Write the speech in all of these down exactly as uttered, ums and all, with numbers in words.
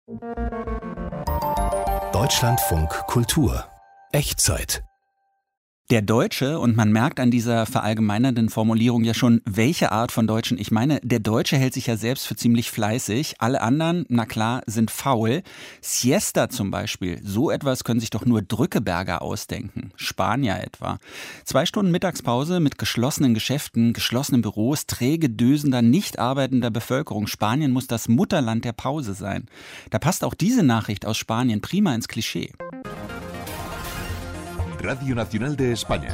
Deutschlandfunk Kultur. Echtzeit. Der Deutsche, und man merkt an dieser verallgemeinernden Formulierung ja schon, welche Art von Deutschen ich meine, der Deutsche hält sich ja selbst für ziemlich fleißig. Alle anderen, na klar, sind faul. Siesta zum Beispiel, so etwas können sich doch nur Drückeberger ausdenken. Spanier etwa. Zwei Stunden Mittagspause mit geschlossenen Geschäften, geschlossenen Büros, träge dösender, nicht arbeitender Bevölkerung. Spanien muss das Mutterland der Pause sein. Da passt auch diese Nachricht aus Spanien prima ins Klischee. Radio Nacional de España.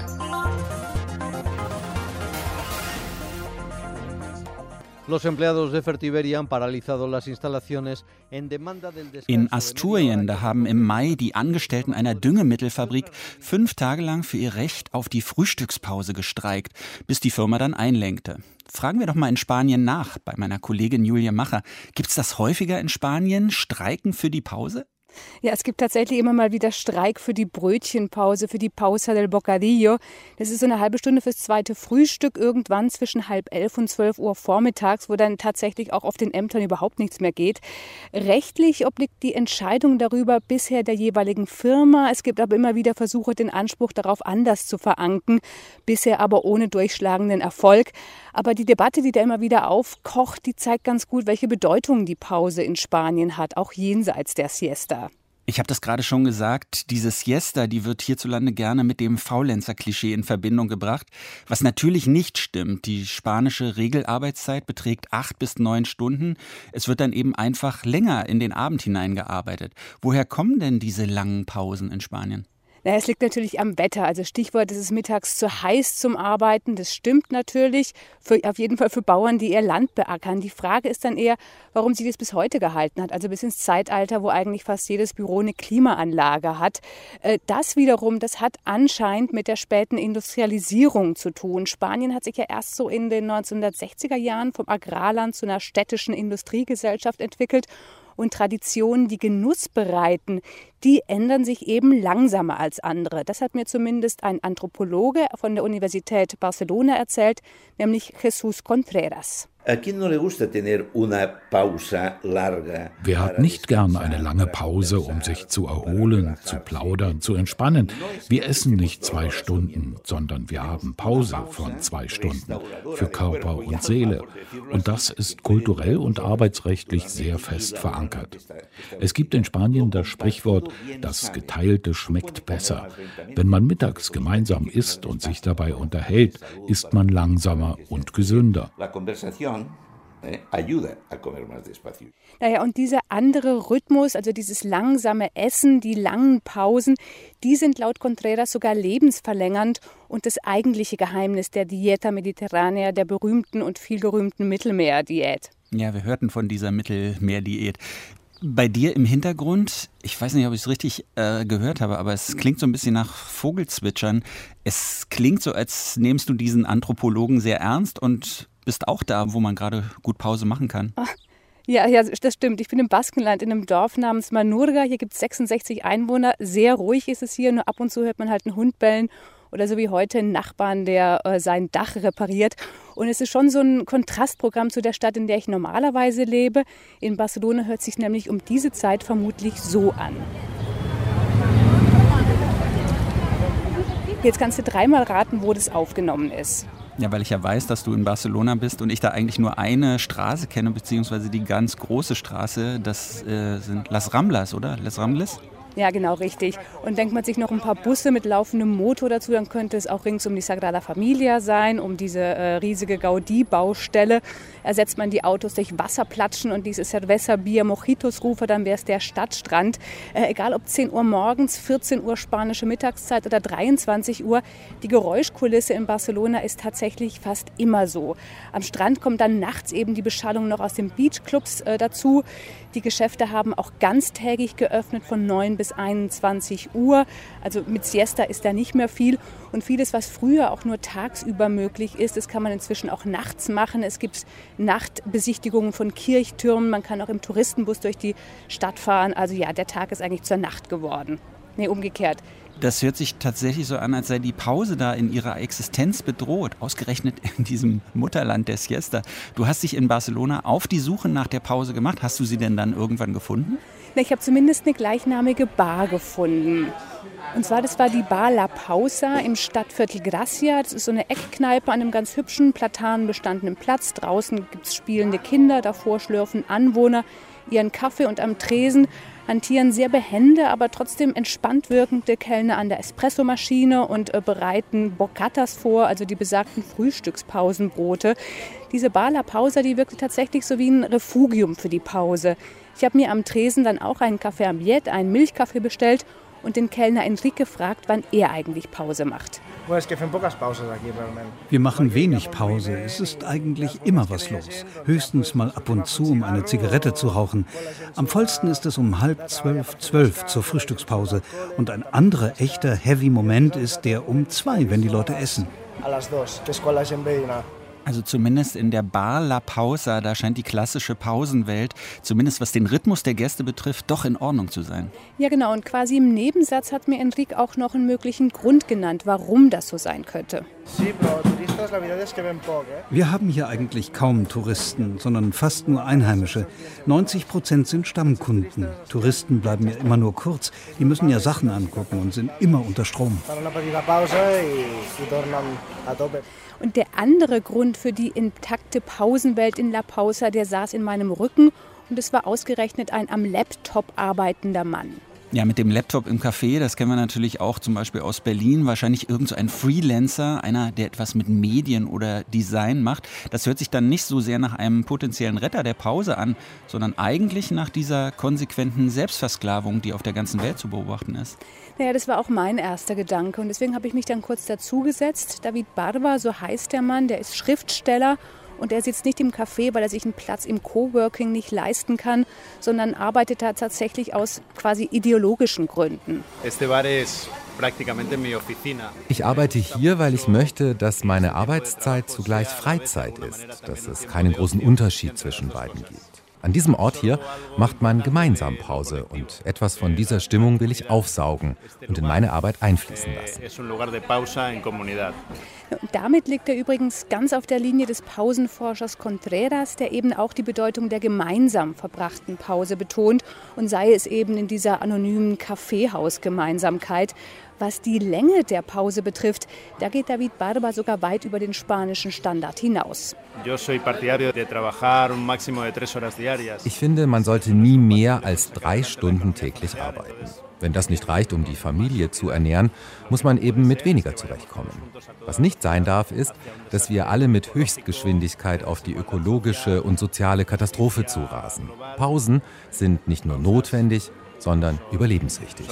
Los empleados de Fertiberia han paralizado las instalaciones en demanda del descanso. In Asturien, da haben im Mai die Angestellten einer Düngemittelfabrik fünf Tage lang für ihr Recht auf die Frühstückspause gestreikt, bis die Firma dann einlenkte. Fragen wir doch mal in Spanien nach, bei meiner Kollegin Julia Macher. Gibt's das häufiger in Spanien, Streiken für die Pause? Ja, es gibt tatsächlich immer mal wieder Streik für die Brötchenpause, für die Pausa del Bocadillo. Das ist so eine halbe Stunde fürs zweite Frühstück, irgendwann zwischen halb elf und zwölf Uhr vormittags, wo dann tatsächlich auch auf den Ämtern überhaupt nichts mehr geht. Rechtlich obliegt die Entscheidung darüber bisher der jeweiligen Firma. Es gibt aber immer wieder Versuche, den Anspruch darauf anders zu veranken, bisher aber ohne durchschlagenden Erfolg. Aber die Debatte, die da immer wieder aufkocht, die zeigt ganz gut, welche Bedeutung die Pause in Spanien hat, auch jenseits der Siesta. Ich habe das gerade schon gesagt, diese Siesta, die wird hierzulande gerne mit dem Faulenzer-Klischee in Verbindung gebracht, was natürlich nicht stimmt. Die spanische Regelarbeitszeit beträgt acht bis neun Stunden. Es wird dann eben einfach länger in den Abend hineingearbeitet. Woher kommen denn diese langen Pausen in Spanien? Naja, es liegt natürlich am Wetter. Also Stichwort, es ist mittags zu heiß zum Arbeiten. Das stimmt natürlich, für, auf jeden Fall für Bauern, die ihr Land beackern. Die Frage ist dann eher, warum sich das bis heute gehalten hat. Also bis ins Zeitalter, wo eigentlich fast jedes Büro eine Klimaanlage hat. Das wiederum, das hat anscheinend mit der späten Industrialisierung zu tun. Spanien hat sich ja erst so in den neunzehnhundertsechziger Jahren vom Agrarland zu einer städtischen Industriegesellschaft entwickelt. Und Traditionen, die Genuss bereiten, die ändern sich eben langsamer als andere. Das hat mir zumindest ein Anthropologe von der Universität Barcelona erzählt, nämlich Jesús Contreras. Wer hat nicht gern eine lange Pause, um sich zu erholen, zu plaudern, zu entspannen? Wir essen nicht zwei Stunden, sondern wir haben Pause von zwei Stunden für Körper und Seele. Und das ist kulturell und arbeitsrechtlich sehr fest verankert. Es gibt in Spanien das Sprichwort, das Geteilte schmeckt besser. Wenn man mittags gemeinsam isst und sich dabei unterhält, isst man langsamer und gesünder. Naja, und dieser andere Rhythmus, also dieses langsame Essen, die langen Pausen, die sind laut Contreras sogar lebensverlängernd und das eigentliche Geheimnis der Dieta Mediterranea, der berühmten und vielgerühmten Mittelmeerdiät. Ja, wir hörten von dieser Mittelmeerdiät. Bei dir im Hintergrund, ich weiß nicht, ob ich es richtig äh, gehört habe, aber es klingt so ein bisschen nach Vogelzwitschern. Es klingt so, als nehmst du diesen Anthropologen sehr ernst und bist auch da, wo man gerade gut Pause machen kann. Ach, ja, ja, das stimmt. Ich bin im Baskenland in einem Dorf namens Manurga. Hier gibt es sechsundsechzig Einwohner. Sehr ruhig ist es hier. Nur ab und zu hört man halt einen Hund bellen. Oder so wie heute einen Nachbarn, der äh, sein Dach repariert. Und es ist schon so ein Kontrastprogramm zu der Stadt, in der ich normalerweise lebe. In Barcelona hört es sich nämlich um diese Zeit vermutlich so an. Jetzt kannst du dreimal raten, wo das aufgenommen ist. Ja, weil ich ja weiß, dass du in Barcelona bist und ich da eigentlich nur eine Straße kenne, beziehungsweise die ganz große Straße. Das äh, sind Las Ramblas, oder? Las Ramblas? Ja, genau, richtig. Und denkt man sich noch ein paar Busse mit laufendem Motor dazu, dann könnte es auch rings um die Sagrada Familia sein, um diese äh, riesige Gaudí-Baustelle. Ersetzt man die Autos durch Wasserplatschen und diese Cerveza, Bier, Mojitos-Rufe, dann wäre es der Stadtstrand. Äh, egal ob zehn Uhr morgens, vierzehn Uhr spanische Mittagszeit oder dreiundzwanzig Uhr, die Geräuschkulisse in Barcelona ist tatsächlich fast immer so. Am Strand kommt dann nachts eben die Beschallung noch aus den Beachclubs äh, dazu. Die Geschäfte haben auch ganztägig geöffnet von neun bis einundzwanzig Uhr. Also mit Siesta ist da nicht mehr viel. Und vieles, was früher auch nur tagsüber möglich ist, das kann man inzwischen auch nachts machen. Es gibt Nachtbesichtigungen von Kirchtürmen. Man kann auch im Touristenbus durch die Stadt fahren. Also ja, der Tag ist eigentlich zur Nacht geworden. Nee, umgekehrt. Das hört sich tatsächlich so an, als sei die Pause da in ihrer Existenz bedroht, ausgerechnet in diesem Mutterland der Siesta. Du hast dich in Barcelona auf die Suche nach der Pause gemacht. Hast du sie denn dann irgendwann gefunden? Ich habe zumindest eine gleichnamige Bar gefunden. Und zwar, das war die Bar La Pausa im Stadtviertel Gracia. Das ist so eine Eckkneipe an einem ganz hübschen, platanenbestandenen Platz. Draußen gibt es spielende Kinder, davor schlürfen Anwohner ihren Kaffee und am Tresen hantieren sehr behende, aber trotzdem entspannt wirkende Kellner an der Espressomaschine und äh, bereiten Bocatas vor, also die besagten Frühstückspausenbrote. Diese Bar La Pausa, die wirkte tatsächlich so wie ein Refugium für die Pause. Ich habe mir am Tresen dann auch einen Café Ambiente, einen Milchkaffee bestellt und den Kellner Enrique gefragt, wann er eigentlich Pause macht. Wir machen wenig Pause. Es ist eigentlich immer was los. Höchstens mal ab und zu, um eine Zigarette zu rauchen. Am vollsten ist es um halb zwölf, zwölf zur Frühstückspause. Und ein anderer echter Heavy-Moment ist der um zwei, wenn die Leute essen. Also zumindest in der Bar La Pausa, da scheint die klassische Pausenwelt, zumindest was den Rhythmus der Gäste betrifft, doch in Ordnung zu sein. Ja genau, und quasi im Nebensatz hat mir Enrique auch noch einen möglichen Grund genannt, warum das so sein könnte. Wir haben hier eigentlich kaum Touristen, sondern fast nur Einheimische. neunzig Prozent sind Stammkunden. Touristen bleiben ja immer nur kurz. Die müssen ja Sachen angucken und sind immer unter Strom. Und der andere Grund für die intakte Pausenwelt in La Pausa, der saß in meinem Rücken und es war ausgerechnet ein am Laptop arbeitender Mann. Ja, mit dem Laptop im Café, das kennen wir natürlich auch zum Beispiel aus Berlin. Wahrscheinlich irgend so ein Freelancer, einer, der etwas mit Medien oder Design macht. Das hört sich dann nicht so sehr nach einem potenziellen Retter der Pause an, sondern eigentlich nach dieser konsequenten Selbstversklavung, die auf der ganzen Welt zu beobachten ist. Naja, das war auch mein erster Gedanke und deswegen habe ich mich dann kurz dazugesetzt. David Barba, so heißt der Mann, der ist Schriftsteller. Und er sitzt nicht im Café, weil er sich einen Platz im Coworking nicht leisten kann, sondern arbeitet da tatsächlich aus quasi ideologischen Gründen. Ich arbeite hier, weil ich möchte, dass meine Arbeitszeit zugleich Freizeit ist, dass es keinen großen Unterschied zwischen beiden gibt. An diesem Ort hier macht man gemeinsam Pause und etwas von dieser Stimmung will ich aufsaugen und in meine Arbeit einfließen lassen. Und damit liegt er übrigens ganz auf der Linie des Pausenforschers Contreras, der eben auch die Bedeutung der gemeinsam verbrachten Pause betont und sei es eben in dieser anonymen Kaffeehausgemeinsamkeit. Was die Länge der Pause betrifft, da geht David Barba sogar weit über den spanischen Standard hinaus. Ich finde, man sollte nie mehr als drei Stunden täglich arbeiten. Wenn das nicht reicht, um die Familie zu ernähren, muss man eben mit weniger zurechtkommen. Was nicht sein darf, ist, dass wir alle mit Höchstgeschwindigkeit auf die ökologische und soziale Katastrophe zurasen. Pausen sind nicht nur notwendig, sondern überlebenswichtig.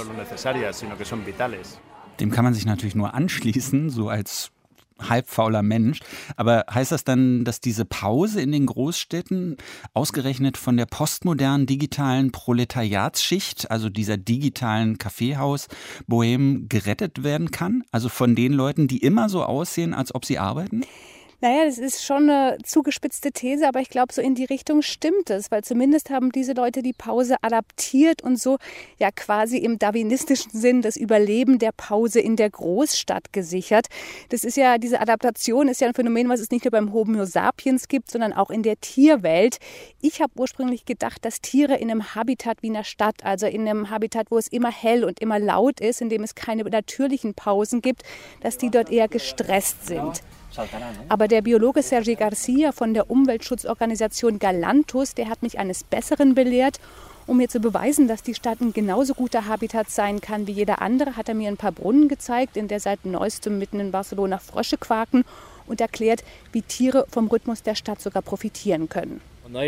Dem kann man sich natürlich nur anschließen, so als halbfauler Mensch. Aber heißt das dann, dass diese Pause in den Großstädten ausgerechnet von der postmodernen digitalen Proletariatsschicht, also dieser digitalen Kaffeehaus-Bohème, gerettet werden kann? Also von den Leuten, die immer so aussehen, als ob sie arbeiten? Naja, das ist schon eine zugespitzte These, aber ich glaube, so in die Richtung stimmt es, weil zumindest haben diese Leute die Pause adaptiert und so ja quasi im darwinistischen Sinn das Überleben der Pause in der Großstadt gesichert. Das ist ja, diese Adaptation ist ja ein Phänomen, was es nicht nur beim Homo sapiens gibt, sondern auch in der Tierwelt. Ich habe ursprünglich gedacht, dass Tiere in einem Habitat wie einer Stadt, also in einem Habitat, wo es immer hell und immer laut ist, in dem es keine natürlichen Pausen gibt, dass die dort eher gestresst sind. Aber der Biologe Sergi Garcia von der Umweltschutzorganisation Galantus, der hat mich eines Besseren belehrt. Um mir zu beweisen, dass die Stadt ein genauso guter Habitat sein kann wie jeder andere, hat er mir ein paar Brunnen gezeigt, in der seit neuestem mitten in Barcelona Frösche quaken und erklärt, wie Tiere vom Rhythmus der Stadt sogar profitieren können.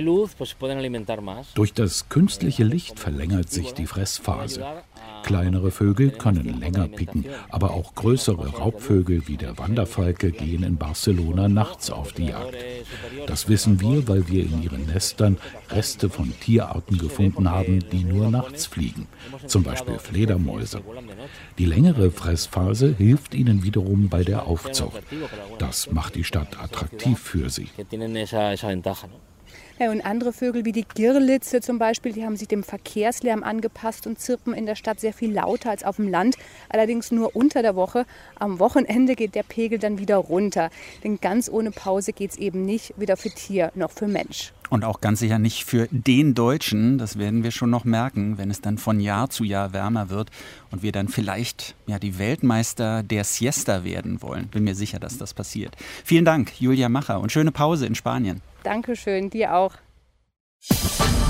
Durch das künstliche Licht verlängert sich die Fressphase. Kleinere Vögel können länger picken, aber auch größere Raubvögel wie der Wanderfalke gehen in Barcelona nachts auf die Jagd. Das wissen wir, weil wir in ihren Nestern Reste von Tierarten gefunden haben, die nur nachts fliegen, zum Beispiel Fledermäuse. Die längere Fressphase hilft ihnen wiederum bei der Aufzucht. Das macht die Stadt attraktiv für sie. Ja, und andere Vögel wie die Girlitze zum Beispiel, die haben sich dem Verkehrslärm angepasst und zirpen in der Stadt sehr viel lauter als auf dem Land. Allerdings nur unter der Woche. Am Wochenende geht der Pegel dann wieder runter. Denn ganz ohne Pause geht es eben nicht, weder für Tier noch für Mensch. Und auch ganz sicher nicht für den Deutschen. Das werden wir schon noch merken, wenn es dann von Jahr zu Jahr wärmer wird und wir dann vielleicht ja, die Weltmeister der Siesta werden wollen. Bin mir sicher, dass das passiert. Vielen Dank, Julia Macher, und schöne Pause in Spanien. Dankeschön, dir auch.